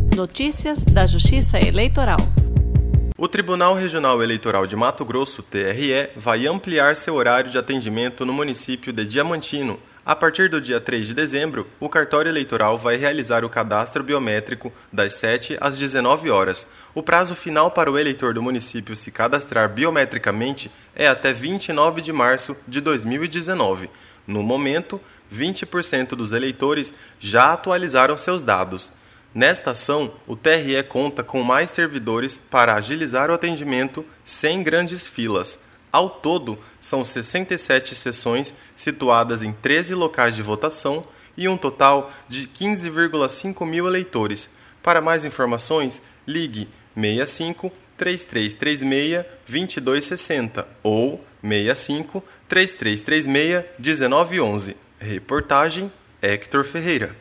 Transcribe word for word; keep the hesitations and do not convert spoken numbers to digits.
Notícias da Justiça Eleitoral. O Tribunal Regional Eleitoral de Mato Grosso, T R E, vai ampliar seu horário de atendimento no município de Diamantino. A partir do dia três de dezembro, o cartório eleitoral vai realizar o cadastro biométrico das sete às dezenove horas. O prazo final para o eleitor do município se cadastrar biometricamente é até vinte e nove de março de dois mil e dezenove. No momento, vinte por cento dos eleitores já atualizaram seus dados. Nesta ação, o T R E conta com mais servidores para agilizar o atendimento sem grandes filas. Ao todo, são sessenta e sete sessões situadas em treze locais de votação e um total de quinze vírgula cinco mil eleitores. Para mais informações, ligue seis cinco, três três três seis, dois dois seis zero ou seis cinco, três três três seis, um nove um um. Reportagem Hector Ferreira.